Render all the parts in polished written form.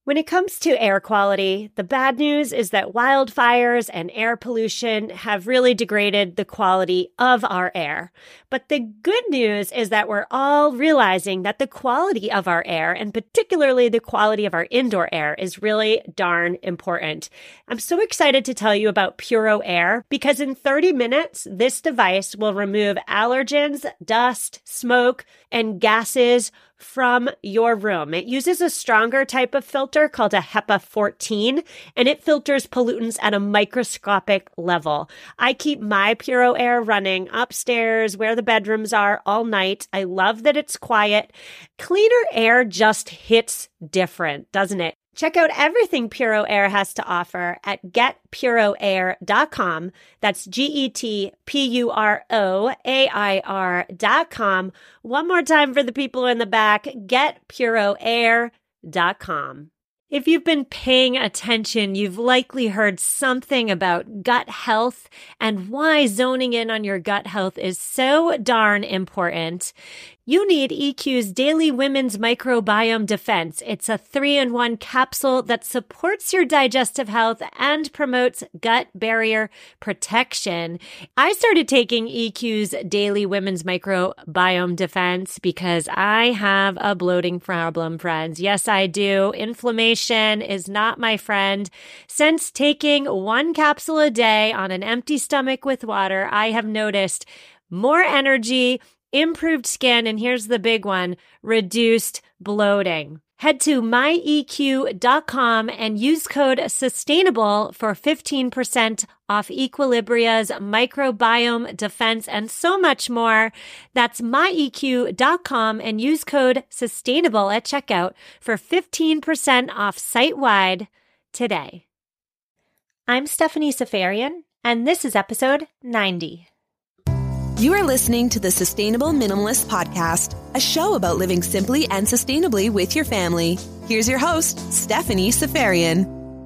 When it comes to air quality, the bad news is that wildfires and air pollution have really degraded the quality of our air. But the good news is that we're all realizing that the quality of our air, and particularly the quality of our indoor air, is really darn important. I'm so excited to tell you about Puro Air because in 30 minutes, this device will remove allergens, dust, smoke, and gases from your room. It uses a stronger type of filter called a HEPA 14, and it filters pollutants at a microscopic level. I keep my Puro Air running upstairs where the bedrooms are all night. I love that it's quiet. Cleaner air just hits different, doesn't it? Check out everything Puro Air has to offer at getpuroair.com. That's GETPUROAIR.com. One more time for the people in the back, getpuroair.com. If you've been paying attention, you've likely heard something about gut health and why zoning in on your gut health is so darn important. You need EQ's Daily Women's Microbiome Defense. It's a 3-in-1 capsule that supports your digestive health and promotes gut barrier protection. I started taking EQ's Daily Women's Microbiome Defense because I have a bloating problem, friends. Yes, I do. Inflammation is not my friend. Since taking one capsule a day on an empty stomach with water, I have noticed more energy, improved skin, and here's the big one, reduced bloating. Head to myeq.com and use code SUSTAINABLE for 15% off Equilibria's microbiome defense and so much more. That's myeq.com and use code SUSTAINABLE at checkout for 15% off site-wide today. I'm Stephanie Seferian, and this is episode 90. You are listening to the Sustainable Minimalist Podcast, a show about living simply and sustainably with your family. Here's your host, Stephanie Seferian.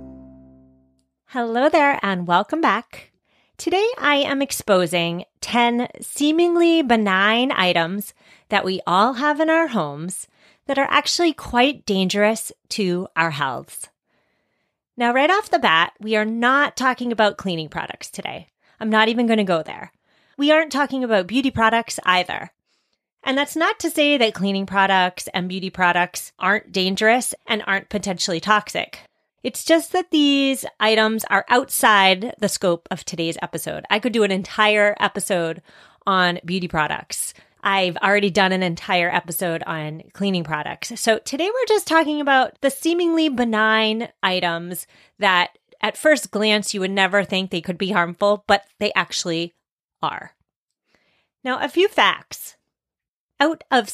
Hello there and welcome back. Today I am exposing 10 seemingly benign items that we all have in our homes that are actually quite dangerous to our healths. Now, right off the bat, we are not talking about cleaning products today. I'm not even going to go there. We aren't talking about beauty products either. And that's not to say that cleaning products and beauty products aren't dangerous and aren't potentially toxic. It's just that these items are outside the scope of today's episode. I could do an entire episode on beauty products. I've already done an entire episode on cleaning products. So today we're just talking about the seemingly benign items that at first glance you would never think they could be harmful, but they actually are. Now, a few facts. Out of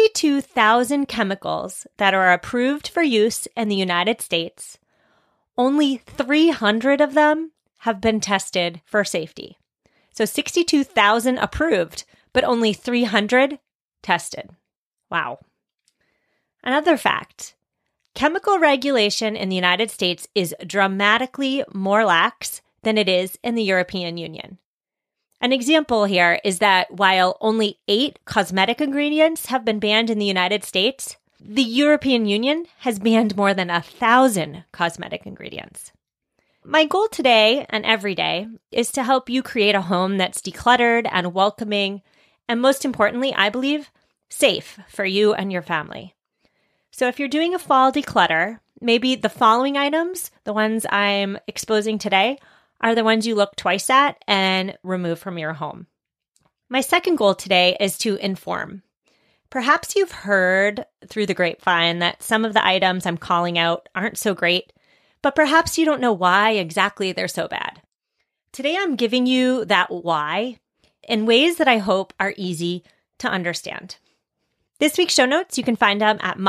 62,000 chemicals that are approved for use in the United States, only 300 of them have been tested for safety. So 62,000 approved, but only 300 tested. Wow. Another fact. Chemical regulation in the United States is dramatically more lax than it is in the European Union. An example here is that while only 8 cosmetic ingredients have been banned in the United States, the European Union has banned more than 1,000 cosmetic ingredients. My goal today and every day is to help you create a home that's decluttered and welcoming, and most importantly, I believe, safe for you and your family. So if you're doing a fall declutter, maybe the following items, the ones I'm exposing today, are the ones you look twice at and remove from your home. My second goal today is to inform. Perhaps you've heard through the grapevine that some of the items I'm calling out aren't so great, but perhaps you don't know why exactly they're so bad. Today I'm giving you that why in ways that I hope are easy to understand. This week's show notes, you can find them at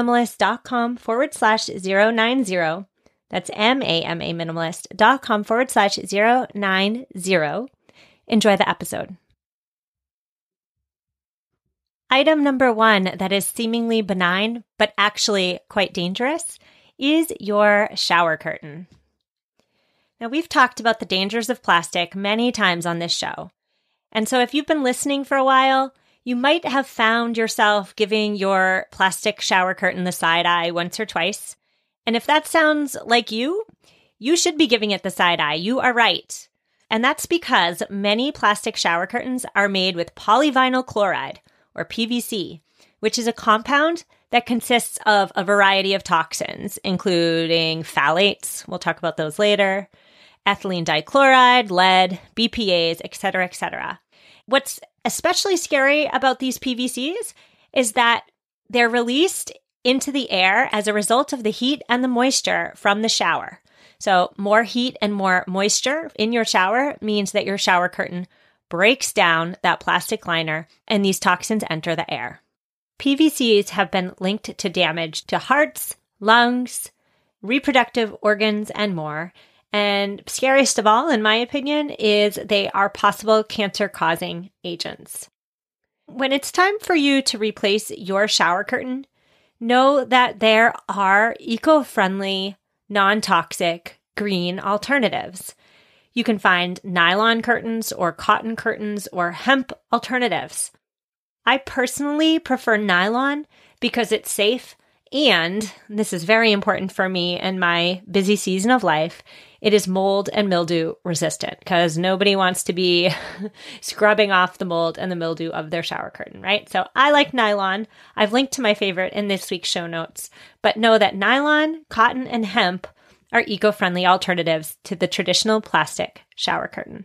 mamaminimalist.com/090. That's mamaminimalist.com/090. Enjoy the episode. Item number 1 that is seemingly benign, but actually quite dangerous, is your shower curtain. Now, we've talked about the dangers of plastic many times on this show. And so if you've been listening for a while, you might have found yourself giving your plastic shower curtain the side eye once or twice. And if that sounds like you should be giving it the side eye. You are right. And that's because many plastic shower curtains are made with polyvinyl chloride, or PVC, which is a compound that consists of a variety of toxins, including phthalates, we'll talk about those later, ethylene dichloride, lead, BPAs, et cetera, et cetera. What's especially scary about these PVCs is that they're released into the air as a result of the heat and the moisture from the shower. So more heat and more moisture in your shower means that your shower curtain breaks down that plastic liner and these toxins enter the air. PVCs have been linked to damage to hearts, lungs, reproductive organs, and more. And scariest of all, in my opinion, is they are possible cancer-causing agents. When it's time for you to replace your shower curtain, know that there are eco-friendly, non-toxic, green alternatives. You can find nylon curtains or cotton curtains or hemp alternatives. I personally prefer nylon because it's safe and, this is very important for me in my busy season of life, it is mold and mildew resistant because nobody wants to be scrubbing off the mold and the mildew of their shower curtain, right? So I like nylon. I've linked to my favorite in this week's show notes, but know that nylon, cotton, and hemp are eco-friendly alternatives to the traditional plastic shower curtain.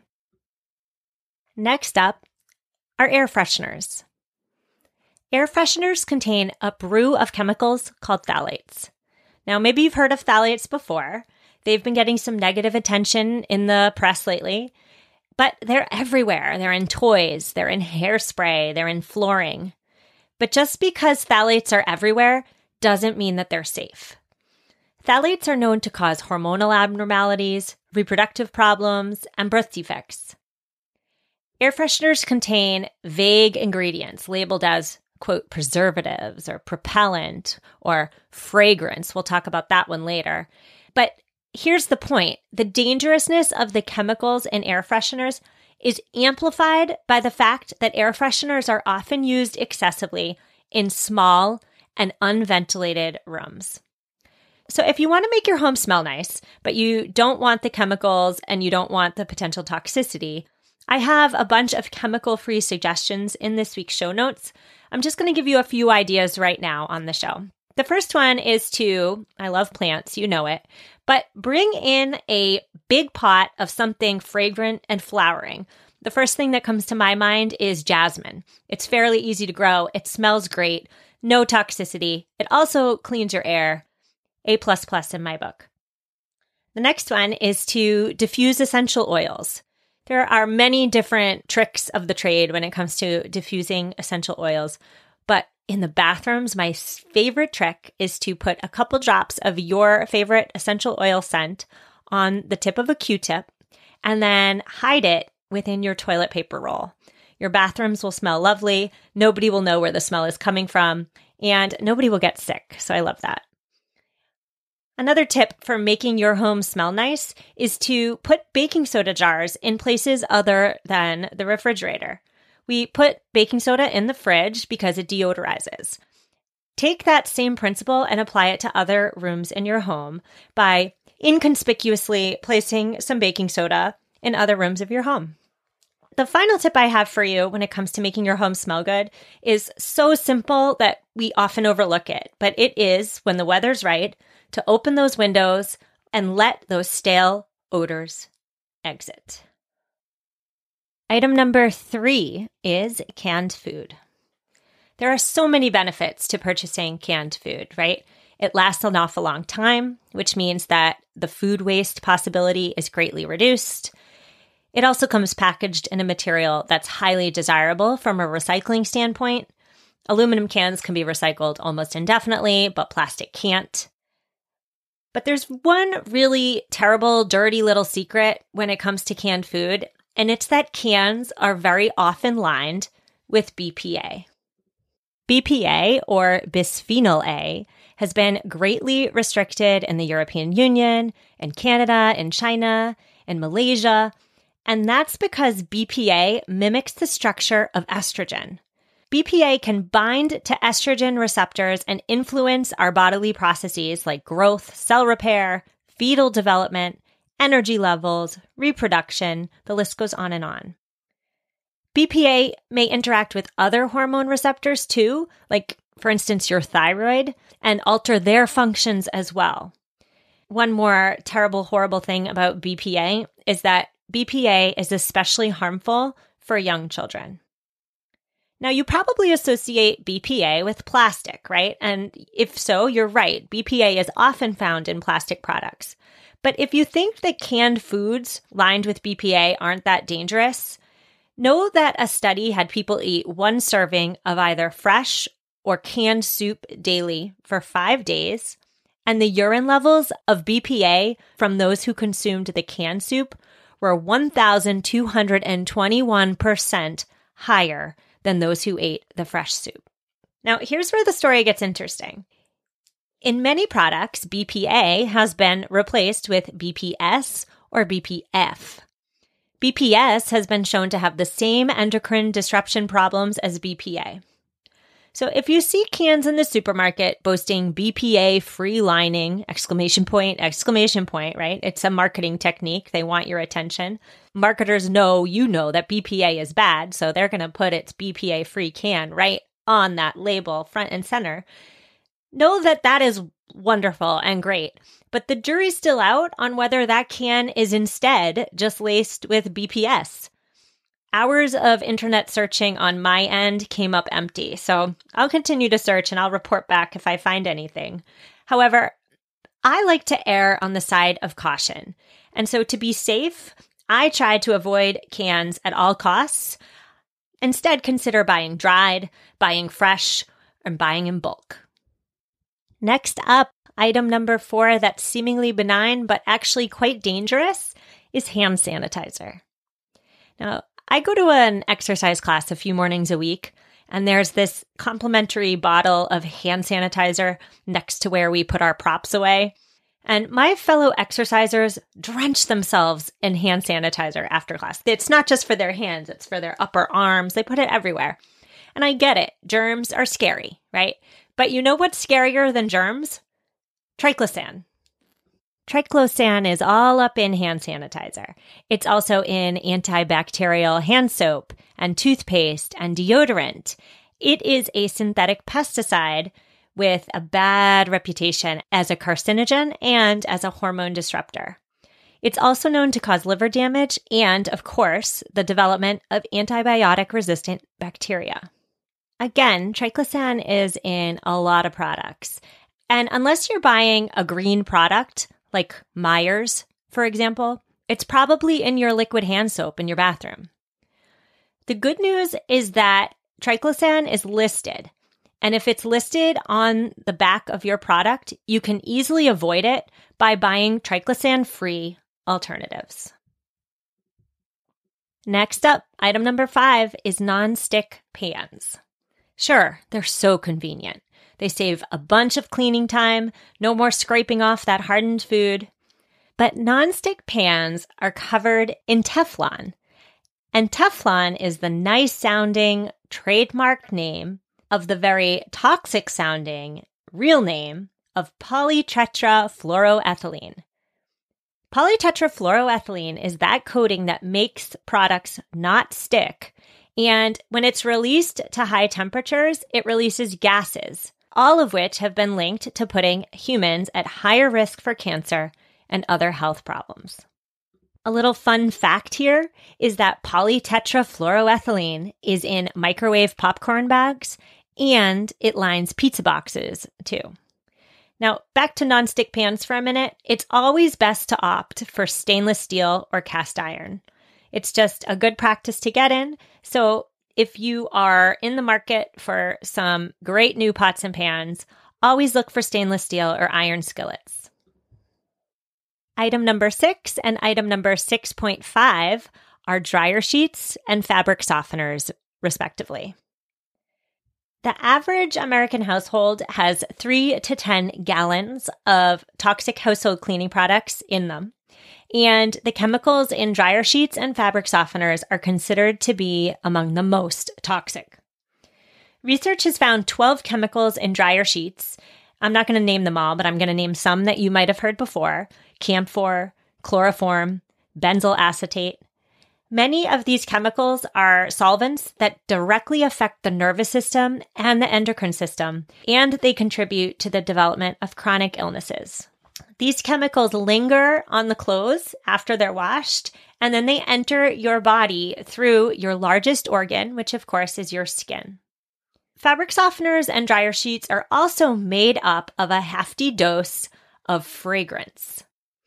Next up are air fresheners. Air fresheners contain a brew of chemicals called phthalates. Now, maybe you've heard of phthalates before. They've been getting some negative attention in the press lately, but they're everywhere. They're in toys, they're in hairspray, they're in flooring. But just because phthalates are everywhere doesn't mean that they're safe. Phthalates are known to cause hormonal abnormalities, reproductive problems, and birth defects. Air fresheners contain vague ingredients labeled as, quote, preservatives or propellant or fragrance. We'll talk about that one later. But here's the point. The dangerousness of the chemicals in air fresheners is amplified by the fact that air fresheners are often used excessively in small and unventilated rooms. So if you want to make your home smell nice, but you don't want the chemicals and you don't want the potential toxicity, I have a bunch of chemical-free suggestions in this week's show notes. I'm just going to give you a few ideas right now on the show. The first one is I love plants, you know it, but bring in a big pot of something fragrant and flowering. The first thing that comes to my mind is jasmine. It's fairly easy to grow. It smells great. No toxicity. It also cleans your air. A++ in my book. The next one is to diffuse essential oils. There are many different tricks of the trade when it comes to diffusing essential oils, but in the bathrooms, my favorite trick is to put a couple drops of your favorite essential oil scent on the tip of a Q-tip and then hide it within your toilet paper roll. Your bathrooms will smell lovely, nobody will know where the smell is coming from, and nobody will get sick, so I love that. Another tip for making your home smell nice is to put baking soda jars in places other than the refrigerator. We put baking soda in the fridge because it deodorizes. Take that same principle and apply it to other rooms in your home by inconspicuously placing some baking soda in other rooms of your home. The final tip I have for you when it comes to making your home smell good is so simple that we often overlook it, but it is, when the weather's right, to open those windows and let those stale odors exit. Item number 3 is canned food. There are so many benefits to purchasing canned food, right? It lasts an awful long time, which means that the food waste possibility is greatly reduced. It also comes packaged in a material that's highly desirable from a recycling standpoint. Aluminum cans can be recycled almost indefinitely, but plastic can't. But there's one really terrible, dirty little secret when it comes to canned food, and it's that cans are very often lined with BPA. BPA, or bisphenol A, has been greatly restricted in the European Union, in Canada, in China, in Malaysia, and that's because BPA mimics the structure of estrogen. BPA can bind to estrogen receptors and influence our bodily processes like growth, cell repair, fetal development, energy levels, reproduction, the list goes on and on. BPA may interact with other hormone receptors too, like for instance your thyroid, and alter their functions as well. One more terrible, horrible thing about BPA is that BPA is especially harmful for young children. Now, you probably associate BPA with plastic, right? And if so, you're right. BPA is often found in plastic products. But if you think that canned foods lined with BPA aren't that dangerous, know that a study had people eat one serving of either fresh or canned soup daily for 5 days, and the urine levels of BPA from those who consumed the canned soup were 1,221% higher than those who ate the fresh soup. Now, here's where the story gets interesting. In many products, BPA has been replaced with BPS or BPF. BPS has been shown to have the same endocrine disruption problems as BPA. So if you see cans in the supermarket boasting BPA-free lining, exclamation point, right? It's a marketing technique. They want your attention. Marketers know you know that BPA is bad, so they're going to put its BPA-free can right on that label, front and center. Know that that is wonderful and great, but the jury's still out on whether that can is instead just laced with BPS. Hours of internet searching on my end came up empty, so I'll continue to search and I'll report back if I find anything. However, I like to err on the side of caution, and so to be safe, I try to avoid cans at all costs. Instead, consider buying dried, buying fresh, and buying in bulk. Next up, item number 4 that's seemingly benign but actually quite dangerous is hand sanitizer. Now, I go to an exercise class a few mornings a week, and there's this complimentary bottle of hand sanitizer next to where we put our props away. And my fellow exercisers drench themselves in hand sanitizer after class. It's not just for their hands, it's for their upper arms. They put it everywhere. And I get it. Germs are scary, right? But you know what's scarier than germs? Triclosan. Triclosan is all up in hand sanitizer. It's also in antibacterial hand soap and toothpaste and deodorant. It is a synthetic pesticide with a bad reputation as a carcinogen and as a hormone disruptor. It's also known to cause liver damage and, of course, the development of antibiotic-resistant bacteria. Again, triclosan is in a lot of products. And unless you're buying a green product, like Myers, for example, it's probably in your liquid hand soap in your bathroom. The good news is that triclosan is listed. And if it's listed on the back of your product, you can easily avoid it by buying triclosan-free alternatives. Next up, item number 5 is non-stick pans. Sure, they're so convenient. They save a bunch of cleaning time, no more scraping off that hardened food. But non-stick pans are covered in Teflon. And Teflon is the nice-sounding trademark name of the very toxic-sounding real name of polytetrafluoroethylene. Polytetrafluoroethylene is that coating that makes products not stick, and when it's released to high temperatures, it releases gases, all of which have been linked to putting humans at higher risk for cancer and other health problems. A little fun fact here is that polytetrafluoroethylene is in microwave popcorn bags, and it lines pizza boxes too. Now, back to nonstick pans for a minute. It's always best to opt for stainless steel or cast iron. It's just a good practice to get in. So if you are in the market for some great new pots and pans, always look for stainless steel or iron skillets. Item number 6 and item number 6.5 are dryer sheets and fabric softeners, respectively. The average American household has 3 to 10 gallons of toxic household cleaning products in them. And the chemicals in dryer sheets and fabric softeners are considered to be among the most toxic. Research has found 12 chemicals in dryer sheets. I'm not going to name them all, but I'm going to name some that you might have heard before: camphor, chloroform, benzyl acetate. Many of these chemicals are solvents that directly affect the nervous system and the endocrine system, and they contribute to the development of chronic illnesses. These chemicals linger on the clothes after they're washed, and then they enter your body through your largest organ, which of course is your skin. Fabric softeners and dryer sheets are also made up of a hefty dose of fragrance.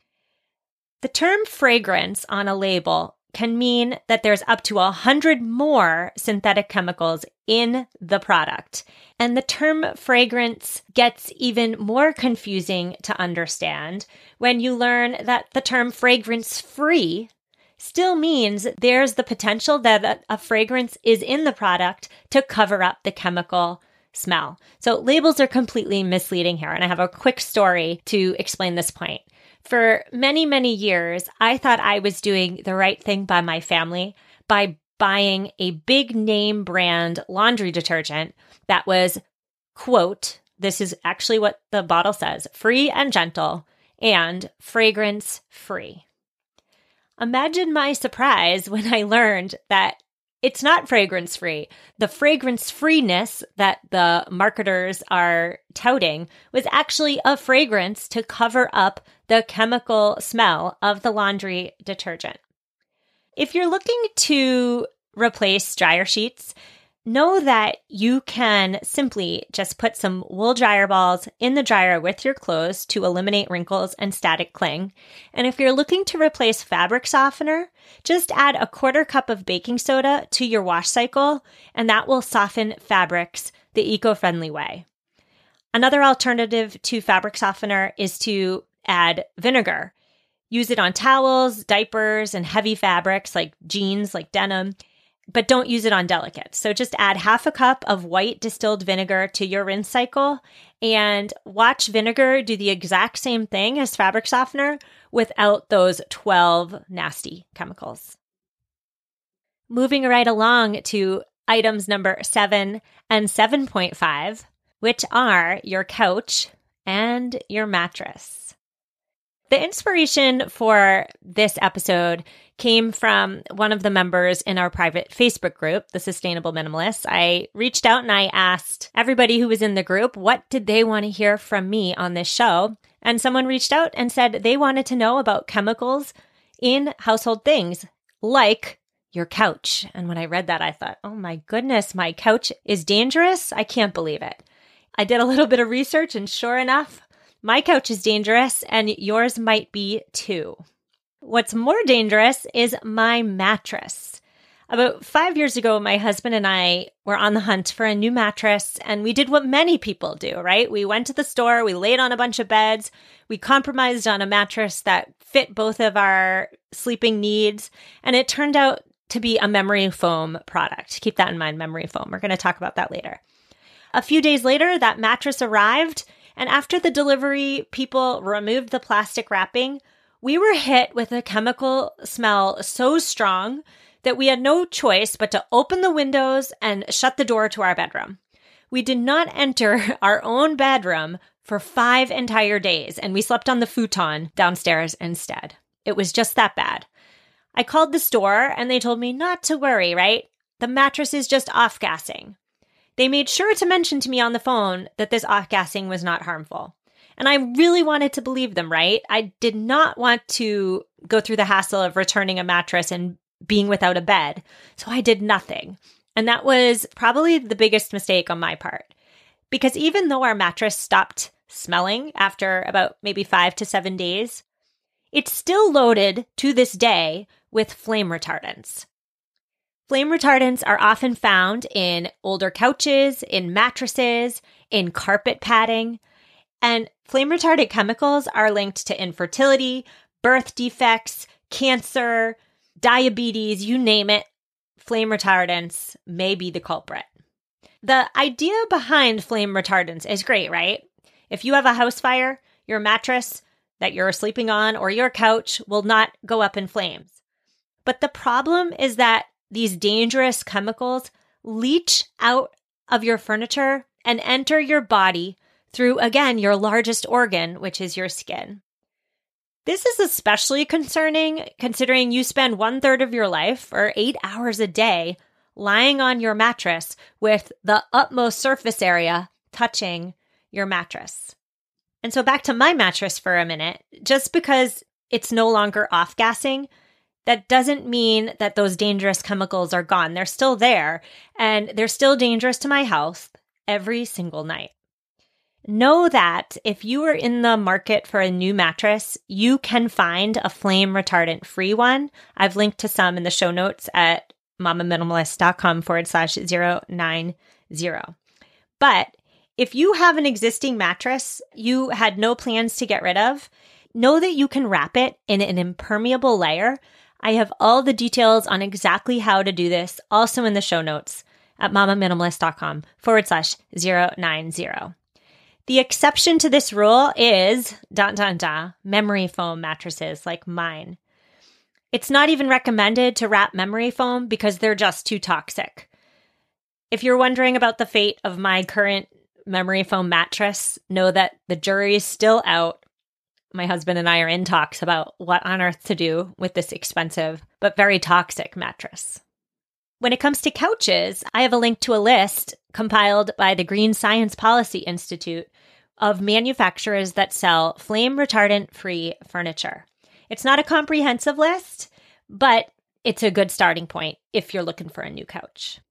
The term fragrance on a label can mean that there's up to 100 more synthetic chemicals in the product. And the term fragrance gets even more confusing to understand when you learn that the term fragrance-free still means there's the potential that a fragrance is in the product to cover up the chemical smell. So labels are completely misleading here, and I have a quick story to explain this point. For many, many years, I thought I was doing the right thing by my family by buying a big name brand laundry detergent that was, quote, this is actually what the bottle says, free and gentle and fragrance-free. Imagine my surprise when I learned that it's not fragrance-free. The fragrance-freeness that the marketers are touting was actually a fragrance to cover up the chemical smell of the laundry detergent. If you're looking to replace dryer sheets, know that you can simply just put some wool dryer balls in the dryer with your clothes to eliminate wrinkles and static cling. And if you're looking to replace fabric softener, just add a 1/4 cup of baking soda to your wash cycle, and that will soften fabrics the eco-friendly way. Another alternative to fabric softener is to add vinegar. Use it on towels, diapers, and heavy fabrics like jeans, like denim, but don't use it on delicates. So just add 1/2 cup of white distilled vinegar to your rinse cycle and watch vinegar do the exact same thing as fabric softener without those 12 nasty chemicals. Moving right along to items number 7 and 7.5, which are your couch and your mattress. The inspiration for this episode came from one of the members in our private Facebook group, The Sustainable Minimalists. I reached out and I asked everybody who was in the group, what did they want to hear from me on this show? And someone reached out and said they wanted to know about chemicals in household things, like your couch. And when I read that, I thought, oh my goodness, my couch is dangerous? I can't believe it. I did a little bit of research, and sure enough, my couch is dangerous, and yours might be too. What's more dangerous is my mattress. About 5 years ago, my husband and I were on the hunt for a new mattress, and we did what many people do, right? We went to the store, we laid on a bunch of beds, we compromised on a mattress that fit both of our sleeping needs, and it turned out to be a memory foam product. Keep that in mind, memory foam. We're going to talk about that later. A few days later, that mattress arrived, and after the delivery, people removed the plastic wrapping. We were hit with a chemical smell so strong that we had no choice but to open the windows and shut the door to our bedroom. We did not enter our own bedroom for 5 entire days, and we slept on the futon downstairs instead. It was just that bad. I called the store, and they told me not to worry, right? The mattress is just off-gassing. They made sure to mention to me on the phone that this off-gassing was not harmful. And I really wanted to believe them, right? I did not want to go through the hassle of returning a mattress and being without a bed. So I did nothing. And that was probably the biggest mistake on my part. Because even though our mattress stopped smelling after about maybe 5 to 7 days, it's still loaded to this day with flame retardants. Flame retardants are often found in older couches, in mattresses, in carpet padding, and flame retardant chemicals are linked to infertility, birth defects, cancer, diabetes, you name it. Flame retardants may be the culprit. The idea behind flame retardants is great, right? If you have a house fire, your mattress that you're sleeping on or your couch will not go up in flames. But the problem is that these dangerous chemicals leach out of your furniture and enter your body through, again, your largest organ, which is your skin. This is especially concerning considering you spend 1/3 of your life, or 8 hours a day, lying on your mattress with the utmost surface area touching your mattress. And so back to my mattress for a minute. Just because it's no longer off-gassing, that doesn't mean that those dangerous chemicals are gone. They're still there, and they're still dangerous to my health every single night. Know that if you are in the market for a new mattress, you can find a flame retardant free one. I've linked to some in the show notes at mamaminimalist.com/090. But if you have an existing mattress you had no plans to get rid of, know that you can wrap it in an impermeable layer. I have all the details on exactly how to do this also in the show notes at mamaminimalist.com/090. The exception to this rule is memory foam mattresses like mine. It's not even recommended to wrap memory foam because they're just too toxic. If you're wondering about the fate of my current memory foam mattress, know that the jury is still out. My husband and I are in talks about what on earth to do with this expensive but very toxic mattress. When it comes to couches, I have a link to a list compiled by the Green Science Policy Institute of manufacturers that sell flame retardant-free furniture. It's not a comprehensive list, but it's a good starting point if you're looking for a new couch.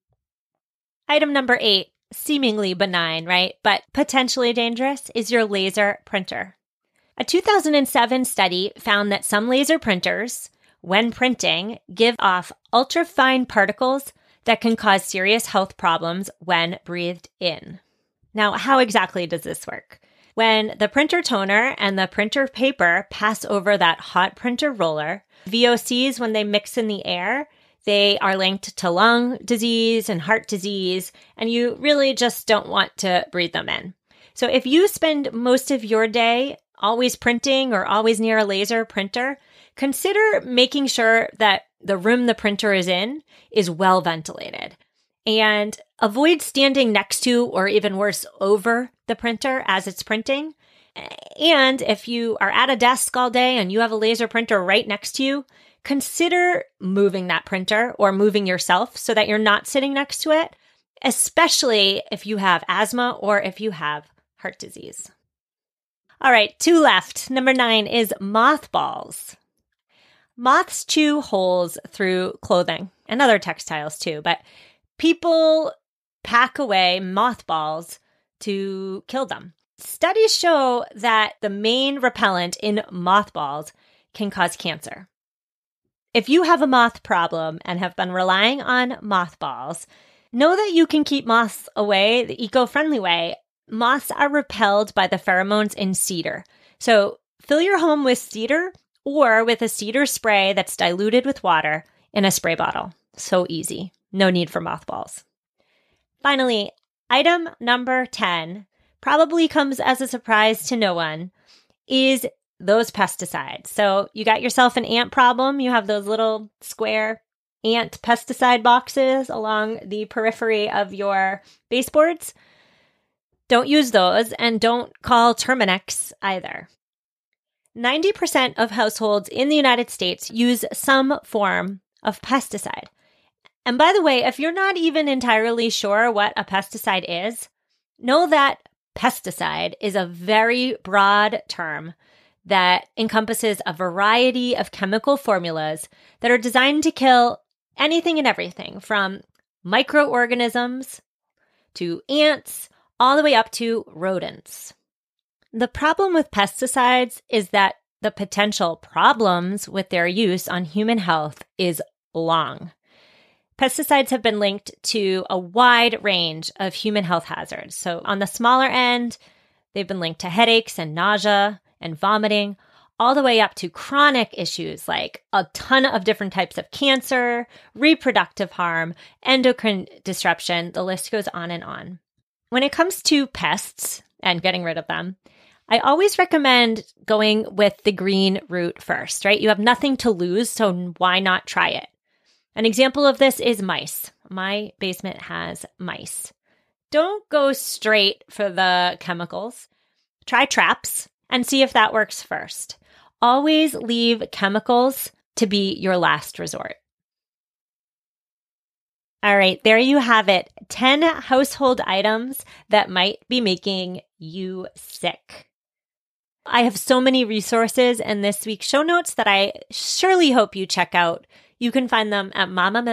Item number 8, seemingly benign, right? But potentially dangerous, is your laser printer. A 2007 study found that some laser printers, when printing, give off ultrafine particles that can cause serious health problems when breathed in. Now, how exactly does this work? When the printer toner and the printer paper pass over that hot printer roller, VOCs, when they mix in the air, they are linked to lung disease and heart disease, and you really just don't want to breathe them in. So if you spend most of your day always printing or always near a laser printer, consider making sure that the room the printer is in is well ventilated. And avoid standing next to, or even worse, over the printer as it's printing. And if you are at a desk all day and you have a laser printer right next to you, consider moving that printer or moving yourself so that you're not sitting next to it, especially if you have asthma or if you have heart disease. All right, 2 left. Number 9 is mothballs. Moths chew holes through clothing and other textiles too, but people pack away mothballs to kill them. Studies show that the main repellent in mothballs can cause cancer. If you have a moth problem and have been relying on mothballs, know that you can keep moths away the eco-friendly way. Moths are repelled by the pheromones in cedar. So fill your home with cedar or with a cedar spray that's diluted with water in a spray bottle. So easy. No need for mothballs. Finally, item number 10, probably comes as a surprise to no one, is those pesticides. So you got yourself an ant problem. You have those little square ant pesticide boxes along the periphery of your baseboards. Don't use those, and don't call Terminix either. 90% of households in the United States use some form of pesticide. And by the way, if you're not even entirely sure what a pesticide is, know that pesticide is a very broad term that encompasses a variety of chemical formulas that are designed to kill anything and everything from microorganisms to ants all the way up to rodents. The problem with pesticides is that the potential problems with their use on human health is long. Pesticides have been linked to a wide range of human health hazards. So on the smaller end, they've been linked to headaches and nausea and vomiting, all the way up to chronic issues like a ton of different types of cancer, reproductive harm, endocrine disruption. The list goes on and on. When it comes to pests and getting rid of them, I always recommend going with the green route first, right? You have nothing to lose, so why not try it? An example of this is mice. My basement has mice. don't go straight for the chemicals. Try traps and see if that works first. Always leave chemicals to be your last resort. All right, there you have it. 10 household items that might be making you sick. I have so many resources in this week's show notes that I surely hope you check out. You can find them at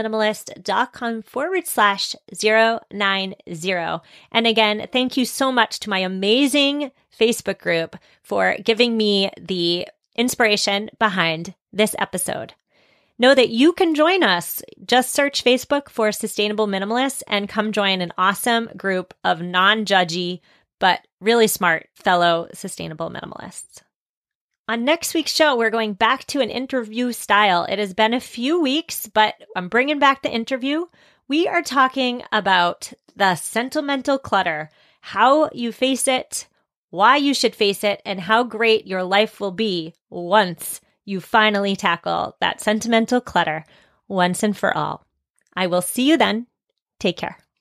mamaminimalist.com/090. And again, thank you so much to my amazing Facebook group for giving me the inspiration behind this episode. Know that you can join us. Just search Facebook for Sustainable Minimalists and come join an awesome group of non-judgy but really smart fellow sustainable minimalists. On next week's show, we're going back to an interview style. It has been a few weeks, but I'm bringing back the interview. We are talking about the sentimental clutter, how you face it, why you should face it, and how great your life will be once you finally tackle that sentimental clutter once and for all. I will see you then. Take care.